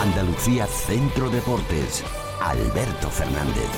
Andalucía Centro Deportes, Alberto Fernández.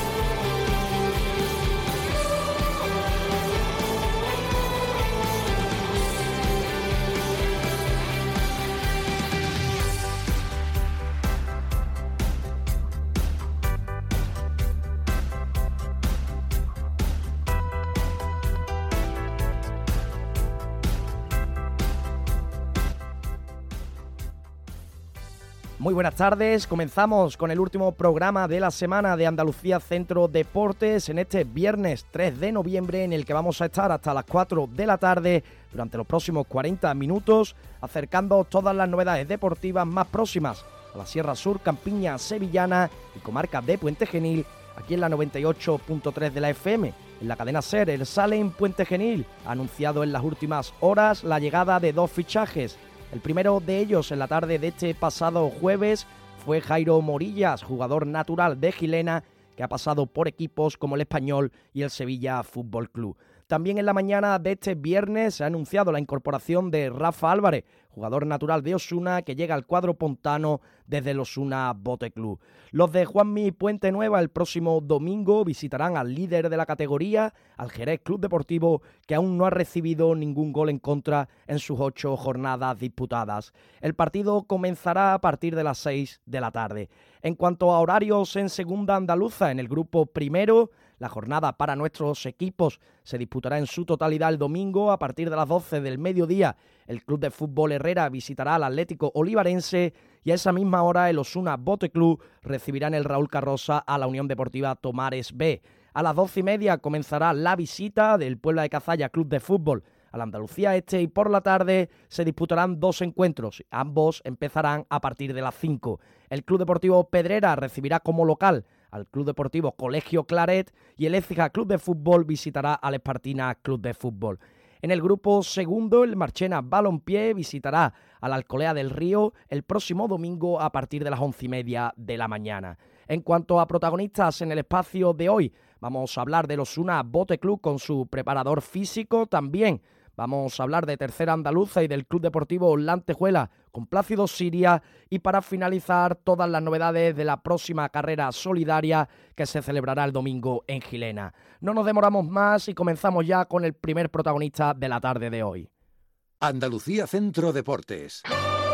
Muy buenas tardes, comenzamos con el último programa de la semana de Andalucía Centro Deportes en este viernes 3 de noviembre, en el que vamos a estar hasta las 4 de la tarde durante los próximos 40 minutos acercando todas las novedades deportivas más próximas a la Sierra Sur, Campiña, Sevillana y comarca de Puente Genil, aquí en la 98.3 de la FM. En la cadena SER, el Salem Puente Genil ha anunciado en las últimas horas la llegada de dos fichajes. El primero de ellos en la tarde de este pasado jueves fue Jairo Morillas, jugador natural de Gilena, que ha pasado por equipos como el Español y el Sevilla Fútbol Club. También en la mañana de este viernes se ha anunciado la incorporación de Rafa Álvarez, jugador natural de Osuna, que llega al cuadro pontano desde el Osuna Bote Club. Los de Juanmi Puente Nueva el próximo domingo visitarán al líder de la categoría, al Jerez Club Deportivo, que aún no ha recibido ningún gol en contra en sus 8 jornadas disputadas. El partido comenzará a partir de las 6 de la tarde. En cuanto a horarios en segunda andaluza, en el grupo primero, la jornada para nuestros equipos se disputará en su totalidad el domingo a partir de las 12 del mediodía. El Club de Fútbol Herrera visitará al Atlético Olivarense y a esa misma hora el Osuna Bote Club recibirá en el Raúl Carroza a la Unión Deportiva Tomares B. A las 12:30 comenzará la visita del Puebla de Cazalla Club de Fútbol a la Andalucía Este y por la tarde se disputarán dos encuentros. Ambos empezarán a partir de las 5. El Club Deportivo Pedrera recibirá como local al Club Deportivo Colegio Claret y el Écija Club de Fútbol visitará al Espartina Club de Fútbol. En el grupo segundo, el Marchena Balompié visitará al Alcolea del Río el próximo domingo a partir de las 11:30 de la mañana. En cuanto a protagonistas en el espacio de hoy, vamos a hablar del Osuna Bote Club con su preparador físico. También vamos a hablar de Tercera Andaluza y del Club Deportivo Lantejuela con Plácido Siria, y para finalizar todas las novedades de la próxima carrera solidaria que se celebrará el domingo en Gilena. No nos demoramos más y comenzamos ya con el primer protagonista de la tarde de hoy. Andalucía Centro Deportes.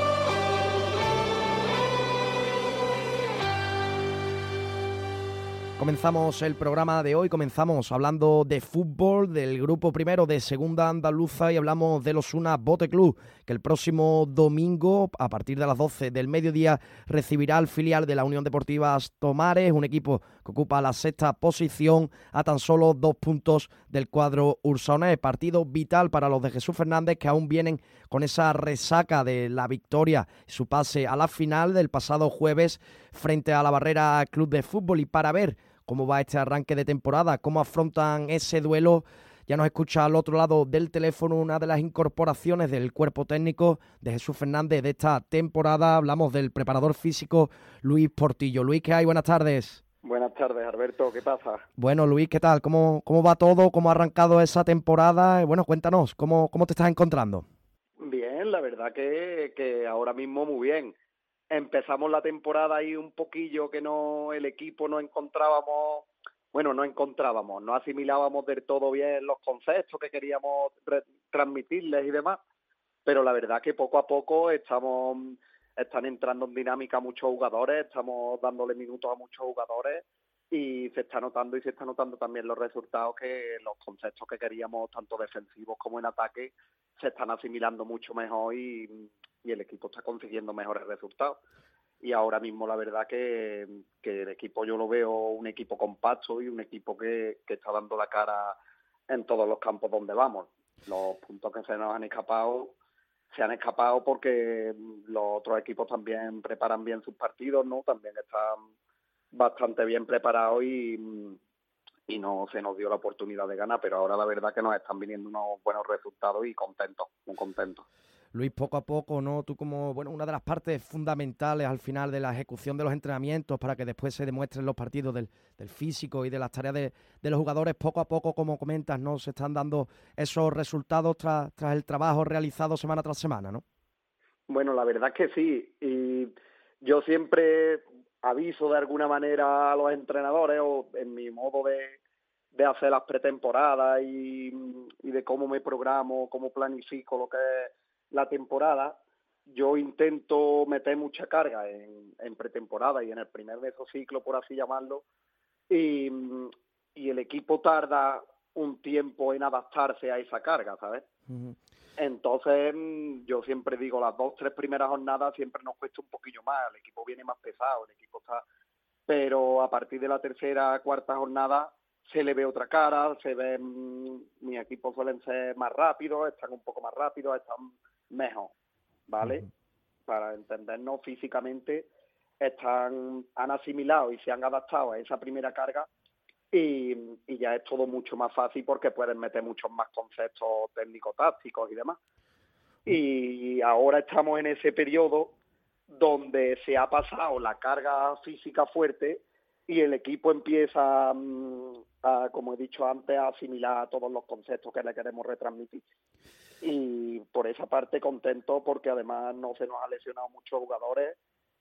Comenzamos el programa de hoy, comenzamos hablando de fútbol, del grupo primero de Segunda Andaluza, y hablamos del Osuna Bote Club, que el próximo domingo, a partir de las 12 del mediodía, recibirá al filial de la Unión Deportiva Tomares, un equipo que ocupa la sexta posición a tan solo 2 puntos del cuadro ursaonés. Partido vital para los de Jesús Fernández, que aún vienen con esa resaca de la victoria y su pase a la final del pasado jueves frente a la Barrera Club de Fútbol. Y para ver cómo va este arranque de temporada, cómo afrontan ese duelo, ya nos escucha al otro lado del teléfono una de las incorporaciones del cuerpo técnico de Jesús Fernández de esta temporada. Hablamos del preparador físico Luis Portillo. Luis, ¿qué hay? Buenas tardes. Buenas tardes, Alberto, ¿qué pasa? Bueno, Luis, ¿qué tal? ¿Cómo va todo? ¿Cómo ha arrancado esa temporada? Bueno, cuéntanos, ¿cómo te estás encontrando? Bien, la verdad que ahora mismo muy bien. Empezamos la temporada ahí un poquillo que el equipo no asimilábamos del todo bien los conceptos que queríamos transmitirles y demás, pero la verdad que poco a poco están entrando en dinámica muchos jugadores, estamos dándole minutos a muchos jugadores y se está notando también los resultados, que los conceptos que queríamos, tanto defensivos como en ataque, se están asimilando mucho mejor y el equipo está consiguiendo mejores resultados. Y ahora mismo la verdad que el equipo, yo lo veo un equipo compacto y un equipo que está dando la cara en todos los campos donde vamos. Los puntos que se nos han escapado porque los otros equipos también preparan bien sus partidos, ¿no? También están bastante bien preparados y no se nos dio la oportunidad de ganar, pero ahora la verdad que nos están viniendo unos buenos resultados y muy contentos. Luis, poco a poco, ¿no? Tú como, una de las partes fundamentales al final de la ejecución de los entrenamientos para que después se demuestren los partidos del físico y de las tareas de los jugadores, poco a poco, como comentas, ¿no? Se están dando esos resultados tras el trabajo realizado semana tras semana, ¿no? Bueno, la verdad es que sí, y Yo siempre aviso de alguna manera a los entrenadores, o en mi modo de hacer las pretemporadas y de cómo me programo, cómo planifico lo que es la temporada. Yo intento meter mucha carga en pretemporada y en el primer mesociclo, por así llamarlo, y, y el equipo tarda un tiempo en adaptarse a esa carga, ¿sabes? Ujú. Entonces, yo siempre digo, las 2-3 primeras jornadas siempre nos cuesta un poquillo más, el equipo viene más pesado, el equipo está... Pero a partir de la tercera, cuarta jornada se le ve otra cara, se ve, mis equipos suelen ser más rápidos, están un poco más rápidos, están mejor, ¿vale? Ujú. Para entendernos físicamente, han asimilado y se han adaptado a esa primera carga y ya es todo mucho más fácil porque pueden meter muchos más conceptos técnico-tácticos y demás. Y ahora estamos en ese periodo donde se ha pasado la carga física fuerte y el equipo empieza como he dicho antes, a asimilar todos los conceptos que le queremos retransmitir. Y por esa parte contento porque además no se nos ha lesionado muchos jugadores,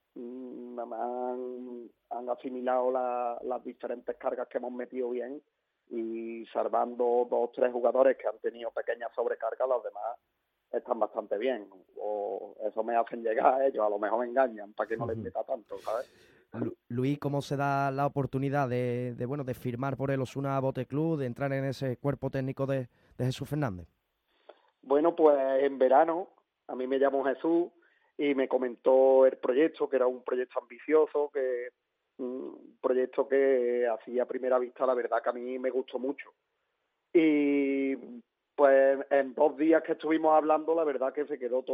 han asimilado las diferentes cargas que hemos metido bien y salvando 2-3 jugadores que han tenido pequeñas sobrecargas, los demás están bastante bien, o eso me hacen llegar a ellos, a lo mejor me engañan para que no les meta tanto, ¿sabes? Luis, ¿cómo se da la oportunidad de firmar por el Osuna Bote Club, de entrar en ese cuerpo técnico de Jesús Fernández? Bueno, pues en verano a mí me llamó Jesús y me comentó el proyecto, que era un proyecto ambicioso, un proyecto que así a primera vista la verdad que a mí me gustó mucho. Y pues en 2 días que estuvimos hablando, la verdad que se quedó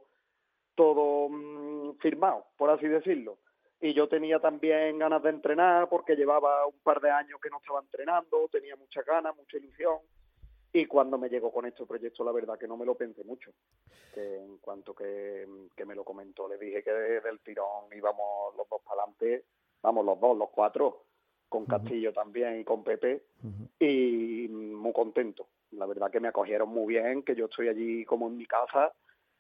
todo firmado, por así decirlo. Y yo tenía también ganas de entrenar porque llevaba un par de años que no estaba entrenando, tenía muchas ganas, mucha ilusión. Y cuando me llegó con este proyecto, la verdad que no me lo pensé mucho. Que en cuanto que me lo comentó, le dije que del tirón íbamos los dos para adelante, vamos los dos, los 4, con Castillo también y con Pepe, y muy contento. La verdad que me acogieron muy bien, que yo estoy allí como en mi casa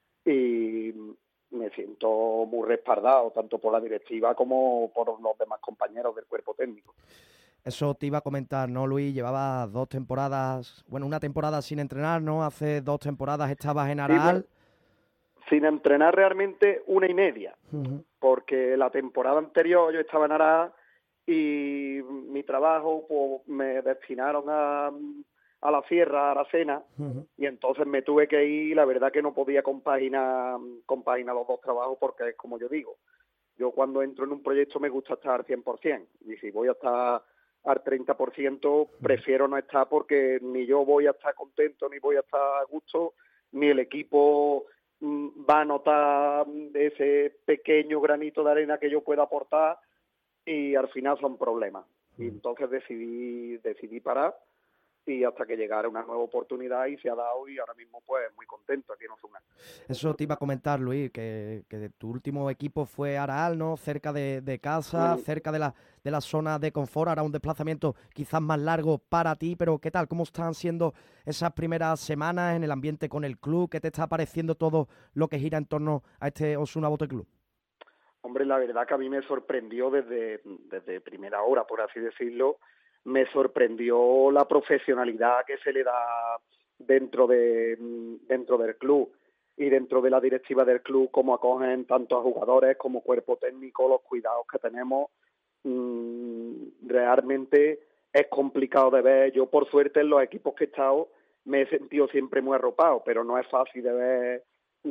y me siento muy respaldado, tanto por la directiva como por los demás compañeros del cuerpo técnico. Eso te iba a comentar, ¿no, Luis? Llevabas 2 temporadas, bueno, una temporada sin entrenar, ¿no? Hace 2 temporadas estabas en Sí, bueno, Araal. sin entrenar realmente 1 y media, porque la temporada anterior yo estaba en Araal y mi trabajo pues me destinaron a la sierra, a Aracena, y entonces me tuve que ir. La verdad que no podía compaginar los dos trabajos porque es como yo digo, yo cuando entro en un proyecto me gusta estar al 100%, y si voy a estar al 30%, prefiero no estar porque ni yo voy a estar contento, ni voy a estar a gusto, ni el equipo va a notar ese pequeño granito de arena que yo pueda aportar, y al final son problemas. Y entonces decidí parar y hasta que llegara una nueva oportunidad, y se ha dado, y ahora mismo pues muy contento aquí en Osuna. Eso te iba a comentar, Luis, que tu último equipo fue Araal, ¿no? Cerca de casa, cerca de la zona de confort. Ahora un desplazamiento quizás más largo para ti, pero ¿qué tal? ¿Cómo están siendo esas primeras semanas en el ambiente con el club? ¿Qué te está pareciendo todo lo que gira en torno a este Osuna Bote Club? Hombre, la verdad que a mí me sorprendió desde primera hora, por así decirlo. Me sorprendió la profesionalidad que se le da dentro del club y dentro de la directiva del club, cómo acogen tanto a jugadores como cuerpo técnico, los cuidados que tenemos. Realmente es complicado de ver. Yo, por suerte, en los equipos que he estado me he sentido siempre muy arropado, pero no es fácil de ver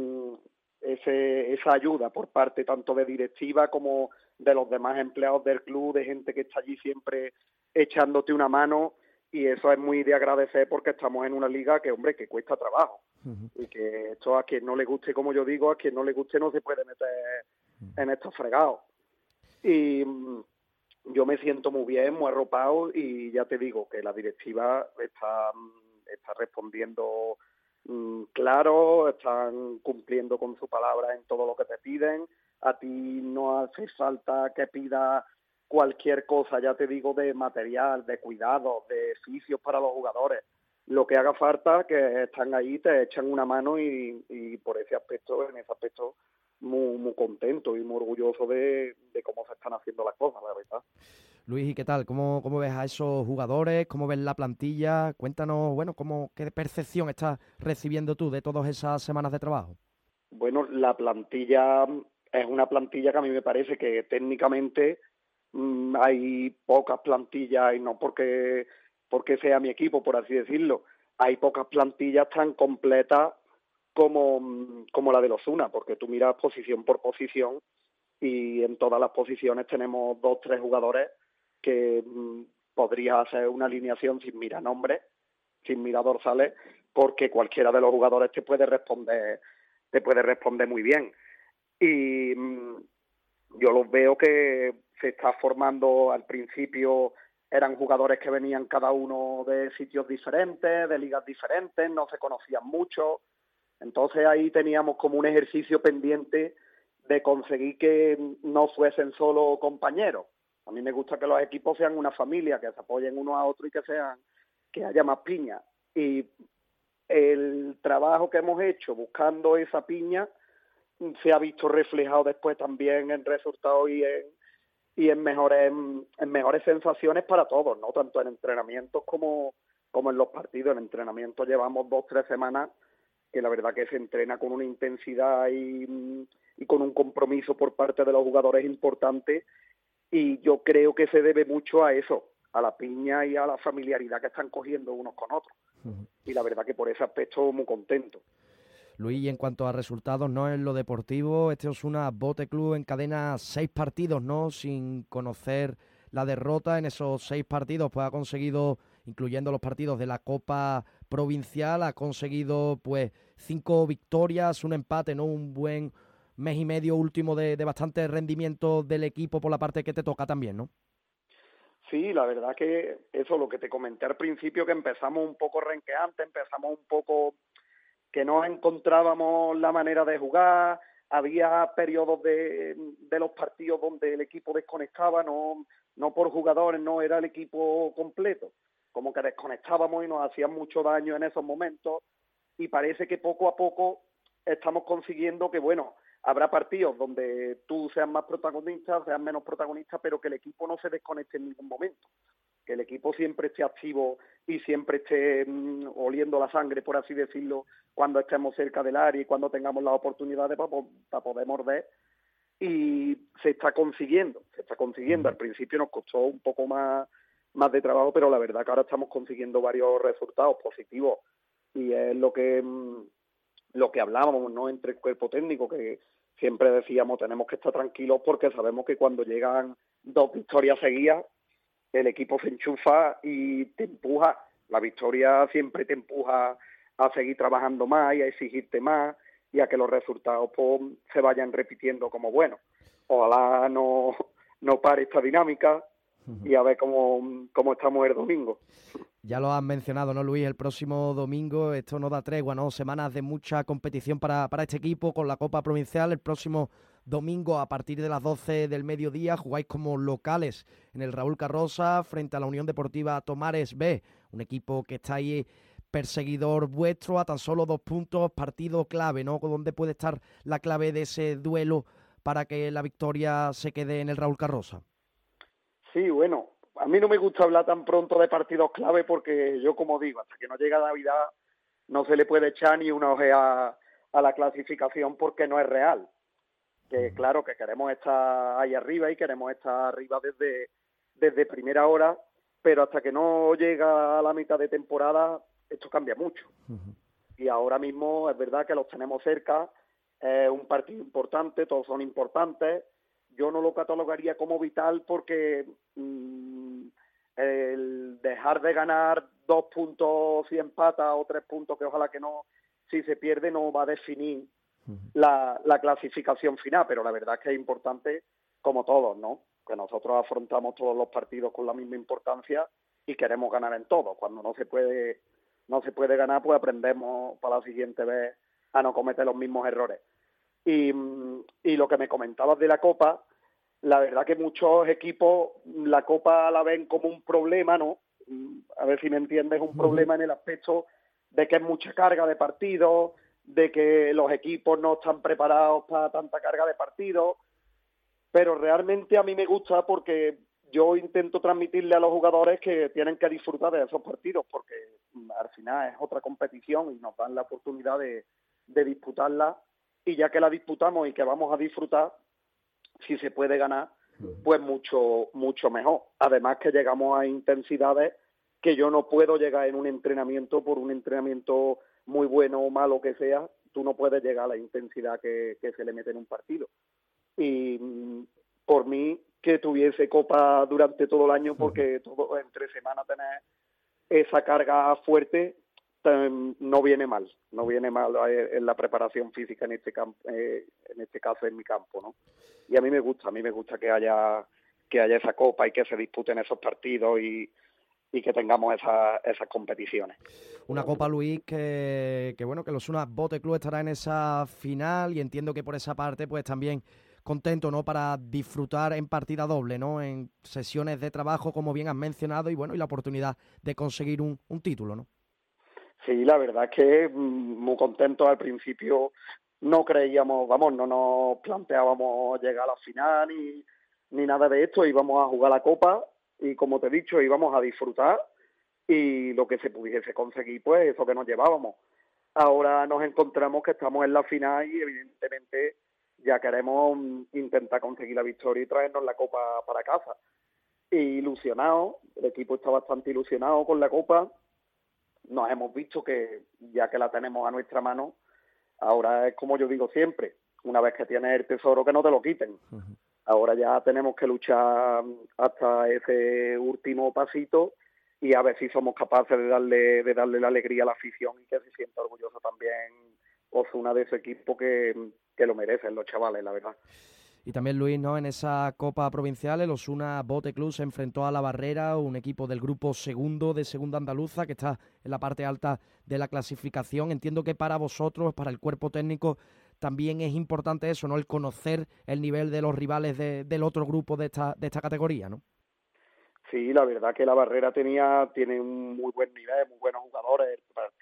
esa ayuda por parte tanto de directiva como de los demás empleados del club, de gente que está allí siempre echándote una mano, y eso es muy de agradecer porque estamos en una liga que, hombre, que cuesta trabajo, y que esto a quien no le guste, como yo digo, a quien no le guste no se puede meter en estos fregados. Y yo me siento muy bien, muy arropado, y ya te digo que la directiva está respondiendo claro, están cumpliendo con su palabra en todo lo que te piden. A ti no hace falta que pidas cualquier cosa, ya te digo, de material, de cuidados, de oficios para los jugadores. Lo que haga falta, que están ahí, te echan una mano, y por ese aspecto, en ese aspecto, muy contento y muy orgulloso de cómo se están haciendo las cosas, la verdad. Luis, ¿y qué tal? ¿Cómo ves a esos jugadores? ¿Cómo ves la plantilla? Cuéntanos, bueno, qué percepción estás recibiendo tú de todas esas semanas de trabajo. Bueno, la plantilla es una plantilla que a mí me parece que técnicamente hay pocas plantillas, y no porque sea mi equipo, por así decirlo, hay pocas plantillas tan completas como la de los Osuna, porque tú miras posición por posición y en todas las posiciones tenemos 2, 3 jugadores que podría hacer una alineación sin mirar nombres, sin mirar dorsales, porque cualquiera de los jugadores te puede responder muy bien. Y yo los veo que se está formando. Al principio eran jugadores que venían cada uno de sitios diferentes, de ligas diferentes, no se conocían mucho. Entonces ahí teníamos como un ejercicio pendiente de conseguir que no fuesen solo compañeros. A mí me gusta que los equipos sean una familia, que se apoyen uno a otro y que haya más piña. Y el trabajo que hemos hecho buscando esa piña se ha visto reflejado después también en resultados y en mejores sensaciones para todos, ¿no? Tanto en entrenamientos como en los partidos. En entrenamiento llevamos 2, 3 semanas que la verdad que se entrena con una intensidad y con un compromiso por parte de los jugadores importante, y yo creo que se debe mucho a eso, a la piña y a la familiaridad que están cogiendo unos con otros. Y la verdad que por ese aspecto muy contento. Luis, y en cuanto a resultados, ¿no? En lo deportivo, este Osuna Bote Club encadena 6 partidos, ¿no? Sin conocer la derrota. En esos 6 partidos, pues ha conseguido, incluyendo los partidos de la Copa Provincial, ha conseguido pues 5 victorias, un empate, ¿no? Un buen mes y medio último de bastante rendimiento del equipo por la parte que te toca también, ¿no? Sí, la verdad que eso, lo que te comenté al principio, que empezamos un poco renqueantes, empezamos un poco que no encontrábamos la manera de jugar, había periodos de los partidos donde el equipo desconectaba, no por jugadores, no era el equipo completo, como que desconectábamos y nos hacían mucho daño en esos momentos, y parece que poco a poco estamos consiguiendo que, bueno, habrá partidos donde tú seas más protagonista, seas menos protagonista, pero que el equipo no se desconecte en ningún momento, que el equipo siempre esté activo y siempre esté oliendo la sangre, por así decirlo, cuando estemos cerca del área y cuando tengamos las oportunidades para poder morder. Y se está consiguiendo. Al principio nos costó un poco más de trabajo, pero la verdad que ahora estamos consiguiendo varios resultados positivos, y es lo que hablábamos, ¿no? Entre el cuerpo técnico, que siempre decíamos tenemos que estar tranquilos porque sabemos que cuando llegan 2 victorias seguidas el equipo se enchufa y te empuja. La victoria siempre te empuja a seguir trabajando más y a exigirte más y a que los resultados pues, se vayan repitiendo como buenos. Ojalá no pare esta dinámica y a ver cómo estamos el domingo. Ya lo has mencionado, ¿no, Luis? El próximo domingo, esto no da tregua, ¿no? Semanas de mucha competición para este equipo con la Copa Provincial. El próximo domingo, a partir de las 12 del mediodía, jugáis como locales en el Raúl Carroza frente a la Unión Deportiva Tomares B, un equipo que está ahí perseguidor vuestro a tan solo 2 puntos, partido clave, ¿no? ¿Dónde puede estar la clave de ese duelo para que la victoria se quede en el Raúl Carroza? Sí, bueno, a mí no me gusta hablar tan pronto de partidos clave porque yo, como digo, hasta que no llega Navidad no se le puede echar ni una ojeada a la clasificación porque no es real. Que claro que queremos estar ahí arriba y queremos estar arriba desde primera hora, pero hasta que no llega a la mitad de temporada esto cambia mucho. Y ahora mismo es verdad que los tenemos cerca, es un partido importante, todos son importantes. Yo no lo catalogaría como vital porque el dejar de ganar 2 puntos si empata o 3 puntos, que ojalá que no, si se pierde, no va a definir la clasificación final, pero la verdad es que es importante, como todos, ¿no? Que nosotros afrontamos todos los partidos con la misma importancia y queremos ganar en todos. Cuando no se puede ganar, pues aprendemos para la siguiente vez a no cometer los mismos errores. Y lo que me comentabas de la Copa, la verdad que muchos equipos la Copa la ven como un problema, ¿no? A ver si me entiendes, un problema en el aspecto de que es mucha carga de partidos, de que los equipos no están preparados para tanta carga de partidos, pero realmente a mí me gusta porque yo intento transmitirle a los jugadores que tienen que disfrutar de esos partidos, porque al final es otra competición y nos dan la oportunidad de disputarla, y ya que la disputamos y que vamos a disfrutar, si se puede ganar, pues mucho mejor. Además que llegamos a intensidades que yo no puedo llegar en un entrenamiento, por un entrenamiento muy bueno o malo que sea, tú no puedes llegar a la intensidad que se le mete en un partido. Y por mí, que tuviese Copa durante todo el año, porque todo entre semanas tener esa carga fuerte no viene mal en la preparación física en este caso en mi campo, ¿no? Y a mí me gusta que haya esa Copa y que se disputen esos partidos y que tengamos esas competiciones. Una Copa, Luis, que bueno, que el Osuna Bote Club estará en esa final, y entiendo que por esa parte pues también contento, ¿no?, para disfrutar en partida doble, ¿no?, en sesiones de trabajo, como bien has mencionado, y bueno, y la oportunidad de conseguir un título, ¿no? Sí, la verdad es que muy contento. Al principio no creíamos, no nos planteábamos llegar a la final ni nada de esto, íbamos a jugar la Copa y, como te he dicho, íbamos a disfrutar y lo que se pudiese conseguir, pues eso que nos llevábamos. Ahora nos encontramos que estamos en la final y evidentemente ya queremos intentar conseguir la victoria y traernos la Copa para casa. Y ilusionado, el equipo está bastante ilusionado con la Copa. Nos hemos visto que ya que la tenemos a nuestra mano, ahora es como yo digo siempre, una vez que tienes el tesoro, que no te lo quiten. Ahora ya tenemos que luchar hasta ese último pasito y a ver si somos capaces de darle la alegría a la afición y que se sienta orgulloso también Osuna de ese equipo que lo merecen los chavales, la verdad. Y también, Luis, ¿no?, en esa Copa Provincial el Osuna Bote Club se enfrentó a La Barrera, un equipo del grupo segundo de Segunda Andaluza que está en la parte alta de la clasificación. Entiendo que para vosotros, para el cuerpo técnico, también es importante eso, ¿no?, el conocer el nivel de los rivales del otro grupo de esta categoría, ¿no? Sí, la verdad que La Barrera tiene un muy buen nivel, muy buenos jugadores.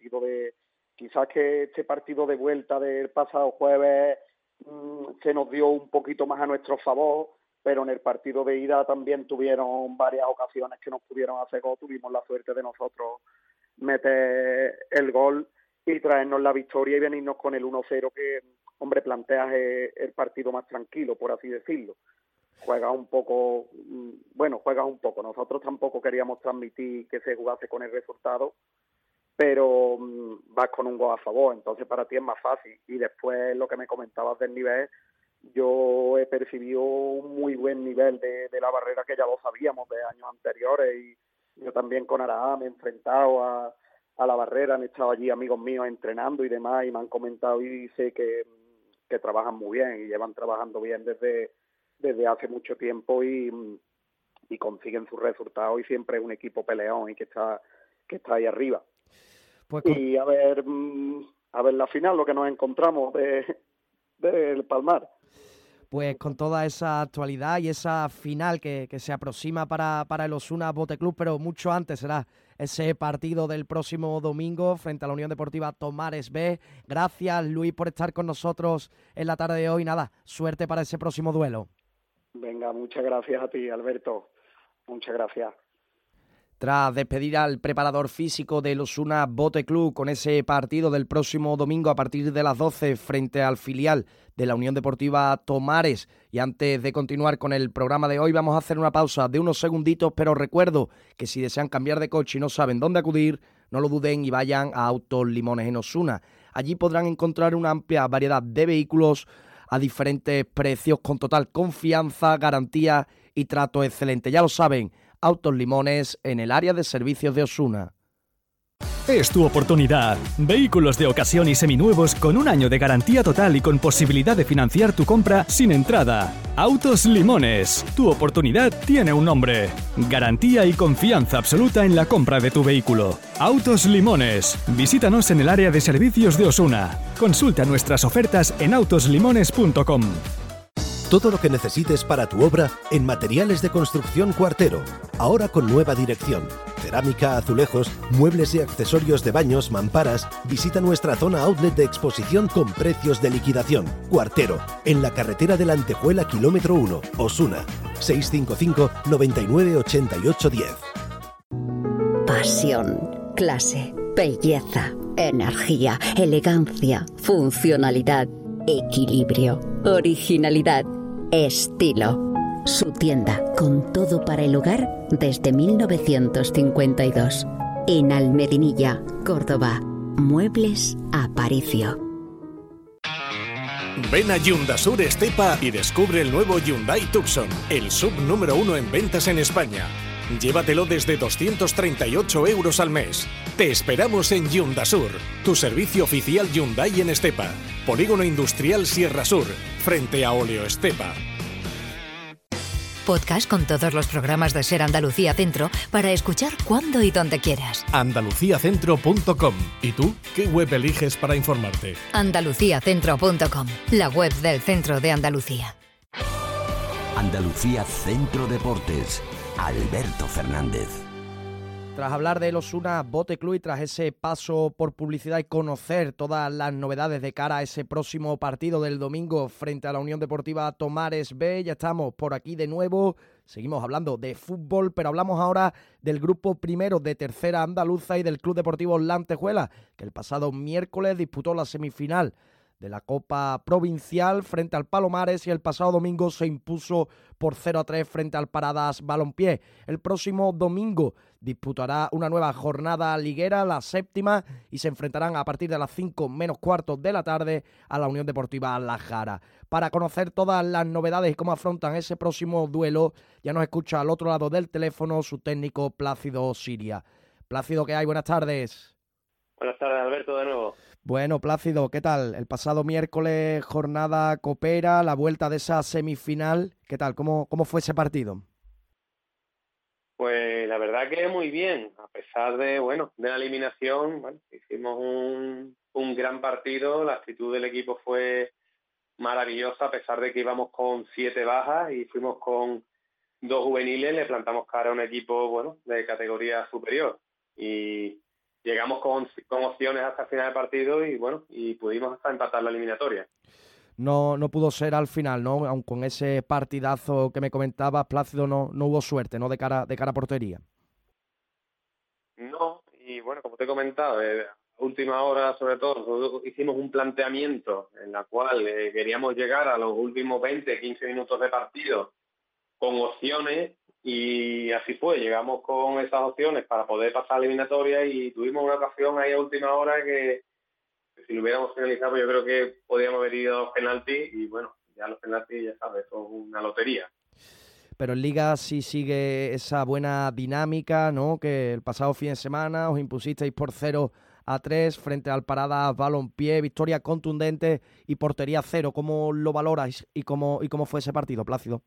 Quizás que este partido de vuelta del pasado jueves se nos dio un poquito más a nuestro favor, pero en el partido de ida también tuvieron varias ocasiones que nos pudieron hacer gol. Tuvimos la suerte de nosotros meter el gol y traernos la victoria y venirnos con el 1-0, que, hombre, planteas el partido más tranquilo, por así decirlo. Juegas un poco. Nosotros tampoco queríamos transmitir que se jugase con el resultado, pero vas con un gol a favor, entonces para ti es más fácil. Y después, lo que me comentabas del nivel, yo he percibido un muy buen nivel de La Barrera, que ya lo sabíamos de años anteriores, y yo también con Arahá me he enfrentado a La Barrera, han estado allí amigos míos entrenando y demás, y me han comentado y sé que trabajan muy bien y llevan trabajando bien desde hace mucho tiempo y consiguen sus resultados, y siempre es un equipo peleón y que está ahí arriba. Pues y a ver la final, lo que nos encontramos del Palmar. Pues con toda esa actualidad y esa final que se aproxima para el Osuna Bote Club, pero mucho antes será ese partido del próximo domingo frente a la Unión Deportiva Tomares B. Gracias, Luis, por estar con nosotros en la tarde de hoy. Nada, suerte para ese próximo duelo. Venga, muchas gracias a ti, Alberto. Muchas gracias. Tras despedir al preparador físico del Osuna Bote Club con ese partido del próximo domingo a partir de las 12 frente al filial de la Unión Deportiva Tomares, y antes de continuar con el programa de hoy, vamos a hacer una pausa de unos segunditos, pero recuerdo que si desean cambiar de coche y no saben dónde acudir, no lo duden y vayan a Autos Limones en Osuna. Allí podrán encontrar una amplia variedad de vehículos a diferentes precios, con total confianza, garantía y trato excelente. Ya lo saben, Autos Limones en el área de servicios de Osuna. Es tu oportunidad. Vehículos de ocasión y seminuevos con un año de garantía total y con posibilidad de financiar tu compra sin entrada. Autos Limones. Tu oportunidad tiene un nombre. Garantía y confianza absoluta en la compra de tu vehículo. Autos Limones. Visítanos en el área de servicios de Osuna. Consulta nuestras ofertas en autoslimones.com. Todo lo que necesites para tu obra en Materiales de Construcción Cuartero. Ahora con nueva dirección. Cerámica, azulejos, muebles y accesorios de baños, mamparas. Visita nuestra zona outlet de exposición con precios de liquidación. Cuartero, en la carretera de la Antejuela, kilómetro 1, Osuna. 655 99 88 10. Pasión, clase, belleza, energía, elegancia, funcionalidad, equilibrio, originalidad, estilo. Su tienda con todo para el hogar desde 1952. En Almedinilla, Córdoba. Muebles Aparicio. Ven a Hyundasur Estepa y descubre el nuevo Hyundai Tucson, el sub número 1 en ventas en España. Llévatelo desde 238 euros al mes. Te esperamos en Hyundasur, tu servicio oficial Hyundai en Estepa. Polígono Industrial Sierra Sur, frente a Oleo Estepa. Podcast con todos los programas de Ser Andalucía Centro para escuchar cuando y donde quieras. Andaluciacentro.com. ¿Y tú qué web eliges para informarte? Andaluciacentro.com, la web del Centro de Andalucía. Andalucía Centro Deportes. Alberto Fernández. Tras hablar de Osuna Bote Club y tras ese paso por publicidad y conocer todas las novedades de cara a ese próximo partido del domingo frente a la Unión Deportiva Tomares B, ya estamos por aquí de nuevo. Seguimos hablando de fútbol, pero hablamos ahora del grupo primero de Tercera Andaluza y del Club Deportivo La Antejuela, que el pasado miércoles disputó la semifinal de la Copa Provincial frente al Palomares y el pasado domingo se impuso por 0-3 frente al Paradas Balompié. El próximo domingo disputará una nueva jornada liguera, la séptima, y se enfrentarán a partir de las 5 menos cuarto de la tarde a la Unión Deportiva La Jara. Para conocer todas las novedades y cómo afrontan ese próximo duelo, ya nos escucha al otro lado del teléfono su técnico Plácido Siria. Plácido, ¿qué hay? Buenas tardes. Buenas tardes, Alberto, de nuevo. Bueno, Plácido, ¿qué tal? El pasado miércoles, jornada copera, la vuelta de esa semifinal. ¿Qué tal? ¿Cómo fue ese partido? Pues la verdad que muy bien. A pesar de la eliminación, hicimos un gran partido. La actitud del equipo fue maravillosa, a pesar de que íbamos con 7 bajas y fuimos con 2 juveniles. Le plantamos cara a un equipo, de categoría superior. Y llegamos con opciones hasta el final del partido y pudimos hasta empatar la eliminatoria. No pudo ser al final, ¿no? Aun con ese partidazo que me comentabas, Plácido, no hubo suerte, ¿no? De cara a portería. No, y como te he comentado, a última hora sobre todo, nosotros hicimos un planteamiento en la cual queríamos llegar a los últimos 20, 15 minutos de partido con opciones. Y así fue, llegamos con esas opciones para poder pasar la eliminatoria y tuvimos una ocasión ahí a última hora que si lo hubiéramos finalizado yo creo que podíamos haber ido a los penaltis y ya los penaltis ya sabes, son una lotería. Pero en Liga sí sigue esa buena dinámica, ¿no? Que el pasado fin de semana os impusisteis por 0-3 frente al Paradas Balompié, victoria contundente y portería 0. ¿Cómo lo valoráis y cómo fue ese partido, Plácido?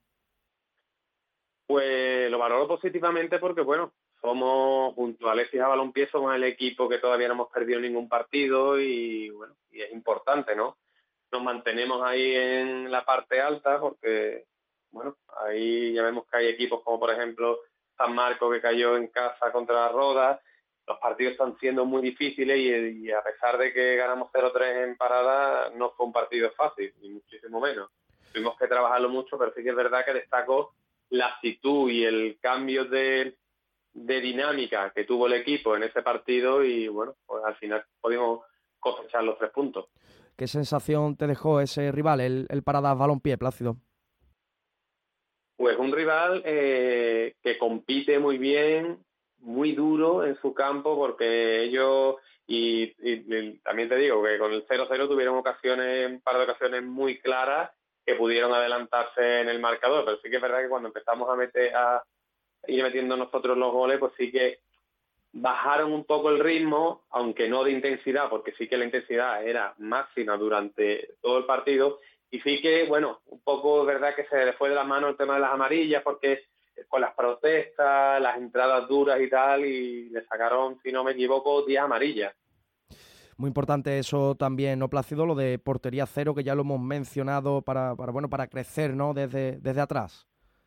Pues lo valoro positivamente porque, somos, junto a Alexis a Balompié, somos el equipo que todavía no hemos perdido ningún partido y es importante, ¿no? Nos mantenemos ahí en la parte alta porque, ahí ya vemos que hay equipos como, por ejemplo, San Marcos, que cayó en casa contra la Roda. Los partidos están siendo muy difíciles y a pesar de que ganamos 0-3 en Parada, no fue un partido fácil, ni muchísimo menos. Tuvimos que trabajarlo mucho, pero sí que es verdad que destaco la actitud y el cambio de dinámica que tuvo el equipo en ese partido y al final pudimos cosechar los 3 puntos. ¿Qué sensación te dejó ese rival, el Paradas Balompié, Plácido? Pues un rival que compite muy bien, muy duro en su campo, porque ellos, y también te digo que con el 0-0 tuvieron un par de ocasiones muy claras que pudieron adelantarse en el marcador, pero sí que es verdad que cuando empezamos a ir metiendo nosotros los goles, pues sí que bajaron un poco el ritmo, aunque no de intensidad, porque sí que la intensidad era máxima durante todo el partido, y sí que, un poco es verdad que se le fue de la mano el tema de las amarillas, porque con las protestas, las entradas duras y tal, y le sacaron, si no me equivoco, 10 amarillas. Muy importante eso también, ¿no, Plácido? Lo de portería cero, que ya lo hemos mencionado para crecer, ¿no? Desde atrás.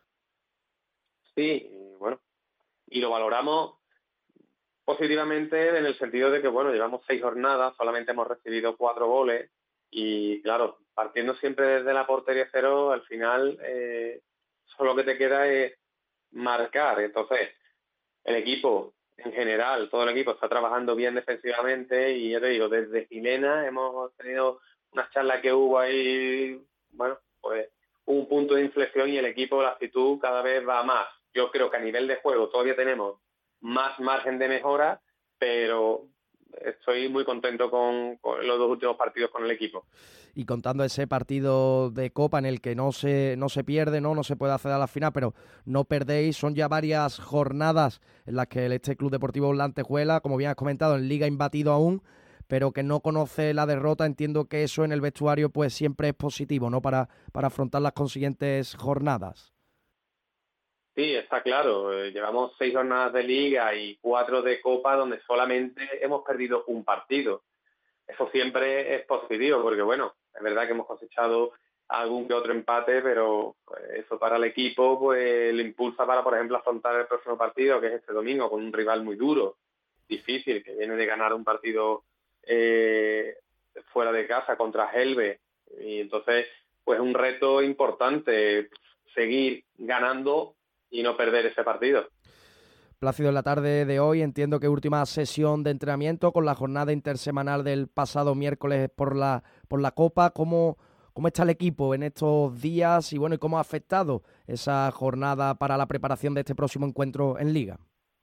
Sí, y bueno, y lo valoramos positivamente en el sentido de que, bueno, llevamos 6 jornadas, solamente hemos recibido 4 goles y, claro, partiendo siempre desde la portería cero, al final solo lo que te queda es marcar. Entonces, el equipo, en general, todo el equipo está trabajando bien defensivamente y ya te digo, desde Jimena hemos tenido unas charlas que hubo ahí, bueno, pues un punto de inflexión y el equipo, la actitud cada vez va más. Yo creo que a nivel de juego todavía tenemos más margen de mejora, pero estoy muy contento con los 2 últimos partidos con el equipo. Y contando ese partido de Copa en el que no se pierde, no se puede acceder a la final, pero no perdéis, son ya varias jornadas en las que este Club Deportivo La Antejuela, como bien has comentado, en Liga imbatido aún, pero que no conoce la derrota. Entiendo que eso en el vestuario pues siempre es positivo, ¿no? Para afrontar las consiguientes jornadas. Sí, está claro. Llevamos 6 jornadas de Liga y 4 de Copa donde solamente hemos perdido un partido. Eso siempre es positivo porque, bueno, es verdad que hemos cosechado algún que otro empate, pero pues, eso para el equipo pues le impulsa para, por ejemplo, afrontar el próximo partido, que es este domingo, con un rival muy duro, difícil, que viene de ganar un partido fuera de casa contra Helve. Y entonces, pues un reto importante, seguir ganando y no perder ese partido. Plácido, en la tarde de hoy entiendo que última sesión de entrenamiento con la jornada intersemanal del pasado miércoles por la Copa. ¿Cómo está el equipo en estos días y bueno, y cómo ha afectado esa jornada para la preparación de este próximo encuentro en Liga?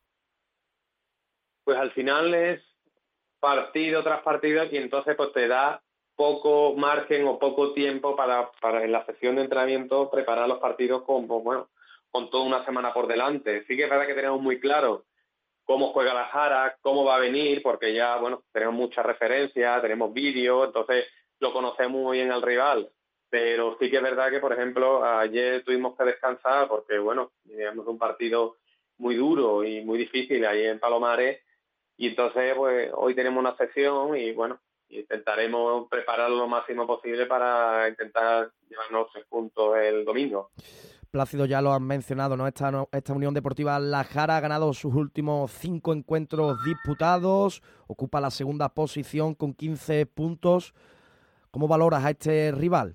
Pues al final es partido tras partido y entonces pues te da poco margen o poco tiempo para en la sesión de entrenamiento preparar los partidos con toda una semana por delante. Sí que es verdad que tenemos muy claro cómo juega la Jara, cómo va a venir, porque ya, bueno, tenemos muchas referencias, tenemos vídeos, entonces lo conocemos muy bien al rival. Pero sí que es verdad que, por ejemplo, ayer tuvimos que descansar porque, bueno, teníamos un partido muy duro y muy difícil ahí en Palomares y entonces, pues, hoy tenemos una sesión y, bueno, intentaremos prepararlo lo máximo posible para intentar llevarnos 3 puntos el domingo. Plácido, ya lo han mencionado, ¿no? Esta Unión Deportiva La Jara ha ganado sus últimos 5 encuentros disputados, ocupa la segunda posición con 15 puntos. ¿Cómo valoras a este rival?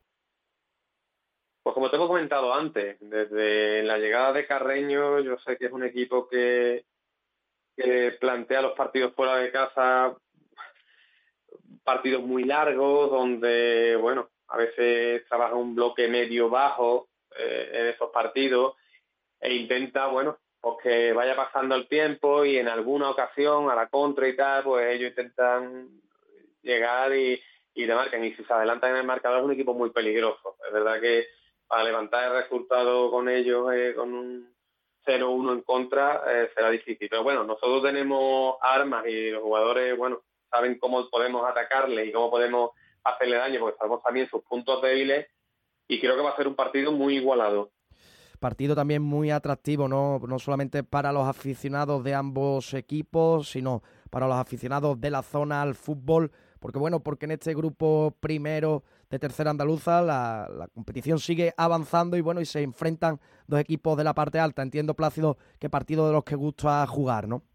Pues como te hemos comentado antes, desde la llegada de Carreño, yo sé que es un equipo que plantea los partidos fuera de casa, partidos muy largos, donde, bueno, a veces trabaja un bloque medio-bajo en esos partidos e intenta, bueno, pues que vaya pasando el tiempo y en alguna ocasión a la contra y tal, pues ellos intentan llegar y te marcan. Y si se adelantan en el marcador es un equipo muy peligroso. Es verdad que para levantar el resultado con ellos con un 0-1 en contra será difícil. Pero bueno, nosotros tenemos armas y los jugadores, bueno, saben cómo podemos atacarle y cómo podemos hacerle daño, porque sabemos también sus puntos débiles y creo que va a ser un partido muy igualado. Partido también muy atractivo, no solamente para los aficionados de ambos equipos, sino para los aficionados de la zona al fútbol, porque en este grupo primero de Tercera Andaluza la competición sigue avanzando y se enfrentan 2 equipos de la parte alta. Entiendo, Plácido, que partido de los que gusta jugar, ¿no?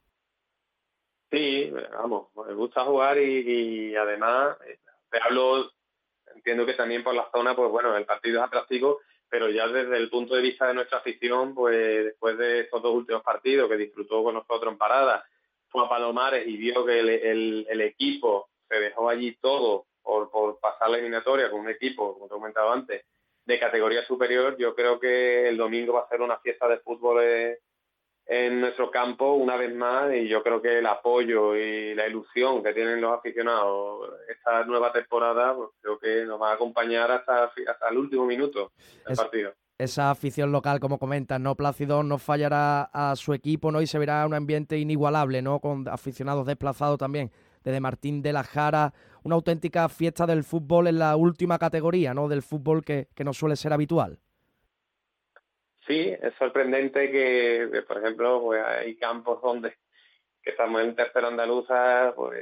Sí, vamos, me gusta jugar y además te hablo, entiendo que también por la zona, pues bueno, el partido es atractivo, pero ya desde el punto de vista de nuestra afición, pues después de estos 2 últimos partidos que disfrutó con nosotros en Parada, fue a Palomares y vio que el equipo se dejó allí todo por pasar la eliminatoria con un equipo, como te he comentado antes, de categoría superior. Yo creo que el domingo va a ser una fiesta de fútbol en nuestro campo una vez más y yo creo que el apoyo y la ilusión que tienen los aficionados esta nueva temporada pues creo que nos va a acompañar hasta el último minuto del partido. Esa afición local, como comentas, ¿no, Plácido? No fallará a su equipo, ¿no? Y se verá un ambiente inigualable, ¿no? Con aficionados desplazados también desde Martín de la Jara. Una auténtica fiesta del fútbol en la última categoría, ¿no? Del fútbol que no suele ser habitual. Sí, es sorprendente que por ejemplo, pues hay campos donde que estamos en Tercera Andaluza, pues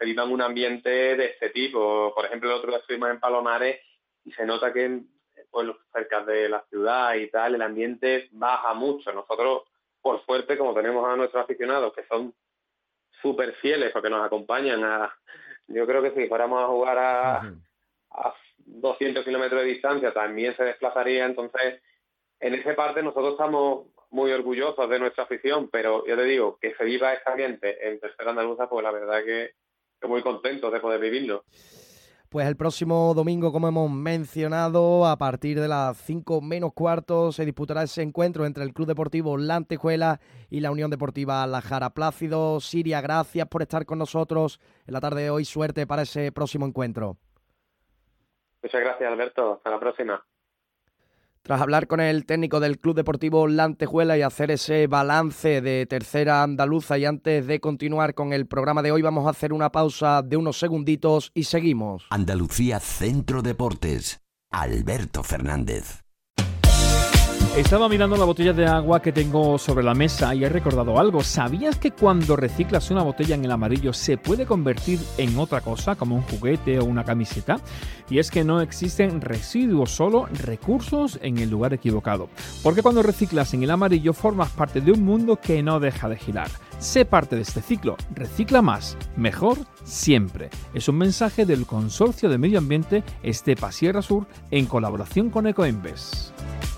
se viva en un ambiente de este tipo. Por ejemplo, el otro día estuvimos en Palomares y se nota que en pueblos cerca de la ciudad y tal, el ambiente baja mucho. Nosotros, por suerte, como tenemos a nuestros aficionados que son súper fieles porque nos acompañan yo creo que si fuéramos a jugar a 200 kilómetros de distancia también se desplazaría. Entonces, en esa parte nosotros estamos muy orgullosos de nuestra afición, pero yo te digo, que se viva este ambiente en Tercera Andaluza, pues la verdad que muy contentos de poder vivirlo. Pues el próximo domingo, como hemos mencionado, a partir de las 5 menos cuarto, se disputará ese encuentro entre el Club Deportivo La Antejuela y la Unión Deportiva La Jara. Plácido, Siria, gracias por estar con nosotros en la tarde de hoy. Suerte para ese próximo encuentro. Muchas gracias, Alberto. Hasta la próxima. Tras hablar con el técnico del Club Deportivo La Antejuela y hacer ese balance de Tercera Andaluza, y antes de continuar con el programa de hoy, vamos a hacer una pausa de unos segunditos y seguimos. Andalucía Centro Deportes. Alberto Fernández. Estaba mirando la botella de agua que tengo sobre la mesa y he recordado algo. ¿Sabías que cuando reciclas una botella en el amarillo se puede convertir en otra cosa, como un juguete o una camiseta? Y es que no existen residuos, solo recursos en el lugar equivocado. Porque cuando reciclas en el amarillo formas parte de un mundo que no deja de girar. Sé parte de este ciclo. Recicla más, mejor, siempre. Es un mensaje del Consorcio de Medio Ambiente Estepa Sierra Sur en colaboración con Ecoembes.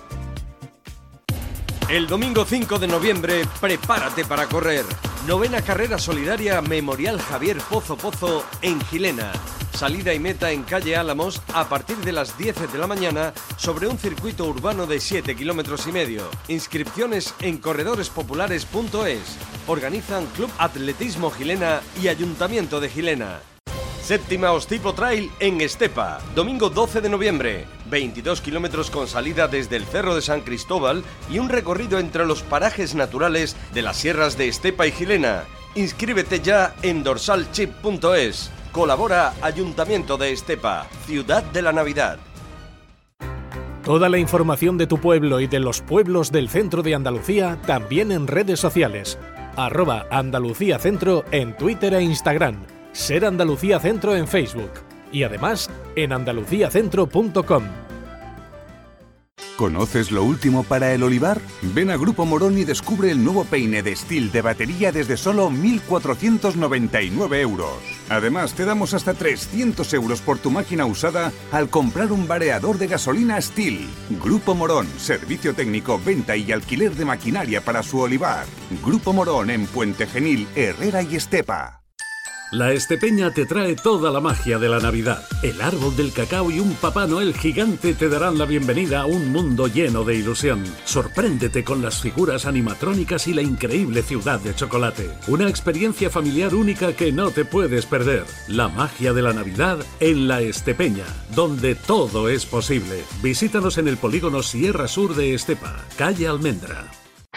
El domingo 5 de noviembre, prepárate para correr. 9ª carrera solidaria Memorial Javier Pozo Pozo en Gilena. Salida y meta en calle Álamos a partir de las 10 de la mañana sobre un circuito urbano de 7,5 kilómetros. Inscripciones en corredorespopulares.es. Organizan Club Atletismo Gilena y Ayuntamiento de Gilena. 7ª Ostipo Trail en Estepa, domingo 12 de noviembre, 22 kilómetros con salida desde el Cerro de San Cristóbal y un recorrido entre los parajes naturales de las sierras de Estepa y Gilena. Inscríbete ya en dorsalchip.es. Colabora Ayuntamiento de Estepa, Ciudad de la Navidad. Toda la información de tu pueblo y de los pueblos del centro de Andalucía también en redes sociales. @AndalucíaCentro en Twitter e Instagram. Ser Andalucía Centro en Facebook y además en andaluciacentro.com. ¿Conoces lo último para el olivar? Ven a Grupo Morón y descubre el nuevo peine de Stihl de batería desde solo 1.499 euros. Además, te damos hasta 300 euros por tu máquina usada al comprar un variador de gasolina Stihl. Grupo Morón, servicio técnico, venta y alquiler de maquinaria para su olivar. Grupo Morón en Puente Genil, Herrera y Estepa. La Estepeña te trae toda la magia de la Navidad. El árbol del cacao y un Papá Noel gigante te darán la bienvenida a un mundo lleno de ilusión. Sorpréndete con las figuras animatrónicas y la increíble ciudad de chocolate. Una experiencia familiar única que no te puedes perder. La magia de la Navidad en La Estepeña, donde todo es posible. Visítanos en el polígono Sierra Sur de Estepa, calle Almendra.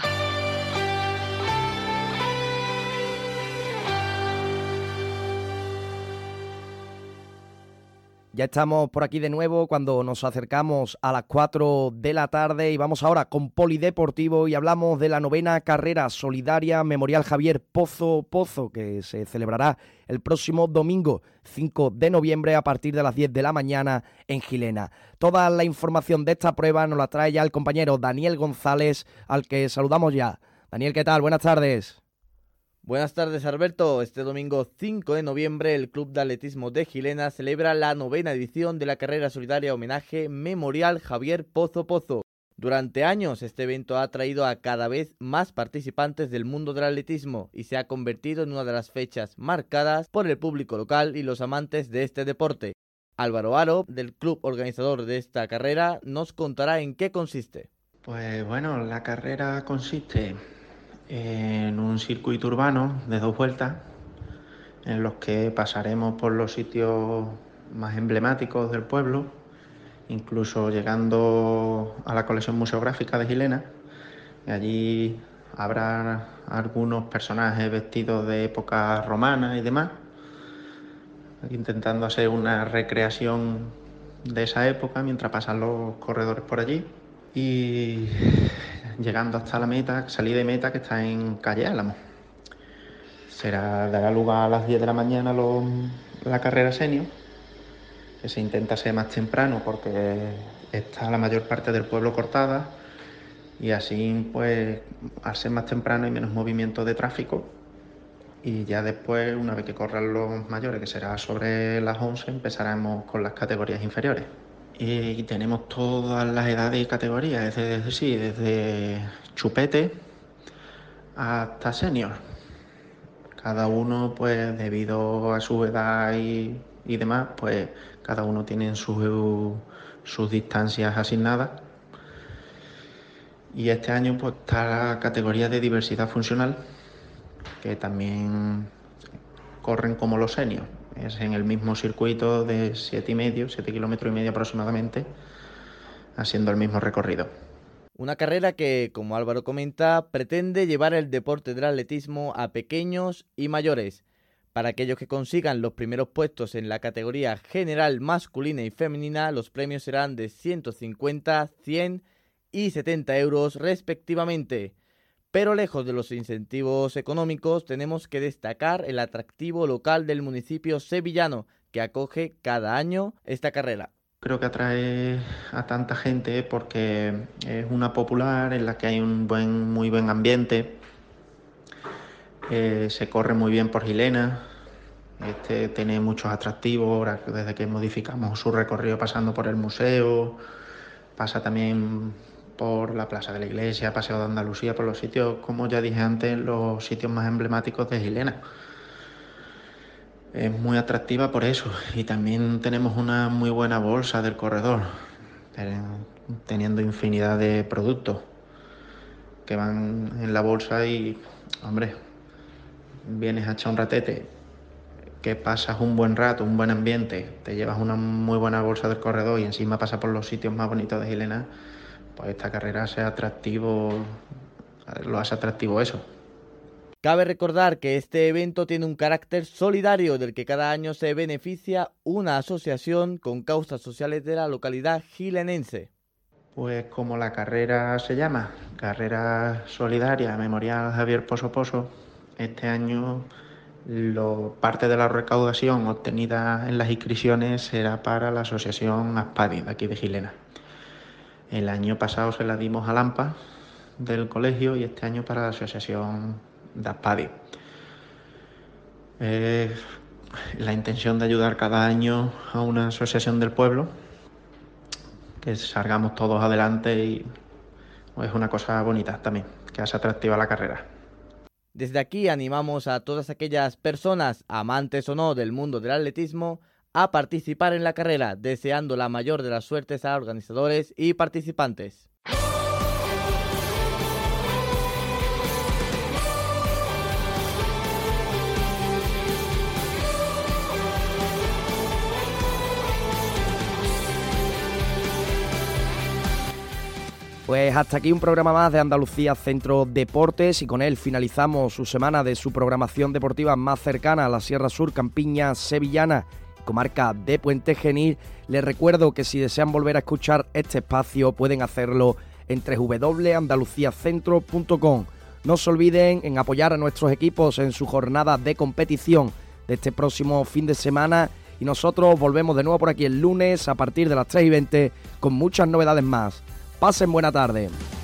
Ya estamos por aquí de nuevo cuando nos acercamos a las 4 de la tarde y vamos ahora con Polideportivo y hablamos de la 9ª carrera solidaria Memorial Javier Pozo Pozo, que se celebrará el próximo domingo 5 de noviembre a partir de las 10 de la mañana en Gilena. Toda la información de esta prueba nos la trae ya el compañero Daniel González, al que saludamos ya. Daniel, ¿qué tal? Buenas tardes. Buenas tardes, Alberto. Este domingo 5 de noviembre el Club de Atletismo de Gilena celebra la 9ª edición de la carrera solidaria homenaje Memorial Javier Pozo Pozo. Durante años este evento ha atraído a cada vez más participantes del mundo del atletismo y se ha convertido en una de las fechas marcadas por el público local y los amantes de este deporte. Álvaro Aro, del club organizador de esta carrera, nos contará en qué consiste. Pues bueno, la carrera consiste en un circuito urbano de 2 vueltas en los que pasaremos por los sitios más emblemáticos del pueblo, incluso llegando a la colección museográfica de Gilena. Y allí habrá algunos personajes vestidos de época romana y demás, intentando hacer una recreación de esa época mientras pasan los corredores por allí. Y llegando hasta la meta, salida de meta, que está en calle Álamos. dará lugar a las 10 de la mañana la carrera senior, que se intenta ser más temprano porque está la mayor parte del pueblo cortada, y así pues al ser más temprano hay menos movimiento de tráfico, y ya después, una vez que corran los mayores, que será sobre las 11, empezaremos con las categorías inferiores. Y tenemos todas las edades y categorías, desde chupete hasta senior. Cada uno, pues debido a su edad y demás, pues cada uno tiene sus distancias asignadas. Y este año pues está la categoría de diversidad funcional, que también corren como los seniors. Es en el mismo circuito de 7 kilómetros y medio aproximadamente, haciendo el mismo recorrido. Una carrera que, como Álvaro comenta, pretende llevar el deporte del atletismo a pequeños y mayores. Para aquellos que consigan los primeros puestos en la categoría general masculina y femenina, los premios serán de 150, 100 y 70 euros respectivamente. Pero lejos de los incentivos económicos, tenemos que destacar el atractivo local del municipio sevillano, que acoge cada año esta carrera. Creo que atrae a tanta gente porque es una popular en la que hay un muy buen ambiente. Se corre muy bien por Gilena. Tiene muchos atractivos, ahora desde que modificamos su recorrido pasando por el museo, pasa también por la Plaza de la Iglesia, Paseo de Andalucía, por los sitios, como ya dije antes, los sitios más emblemáticos de Gilena. Es muy atractiva por eso, y también tenemos una muy buena bolsa del corredor, teniendo infinidad de productos que van en la bolsa y, hombre, vienes a echar un ratete, que pasas un buen rato, un buen ambiente, te llevas una muy buena bolsa del corredor y encima pasas por los sitios más bonitos de Gilena, pues esta carrera lo hace atractivo eso. Cabe recordar que este evento tiene un carácter solidario del que cada año se beneficia una asociación con causas sociales de la localidad gilenense. Pues como la carrera se llama, Carrera Solidaria Memorial Javier Pozo Pozo, este año parte de la recaudación obtenida en las inscripciones será para la asociación Aspadi de aquí de Gilena. El año pasado se la dimos a Lampa del colegio y este año para la asociación de Aspadi. La intención de ayudar cada año a una asociación del pueblo, que salgamos todos adelante, y es una cosa bonita también, que hace atractiva la carrera. Desde aquí animamos a todas aquellas personas, amantes o no del mundo del atletismo, a participar en la carrera, deseando la mayor de las suertes a organizadores y participantes. Pues hasta aquí un programa más de Andalucía Centro Deportes, y con él finalizamos su semana de su programación deportiva más cercana a la Sierra Sur, Campiña Sevillana, comarca de Puente Genil. Les recuerdo que si desean volver a escuchar este espacio pueden hacerlo en www.andaluciacentro.com. No se olviden en apoyar a nuestros equipos en su jornada de competición de este próximo fin de semana, y nosotros volvemos de nuevo por aquí el lunes a partir de las 3:20 con muchas novedades más. Pasen buena tarde.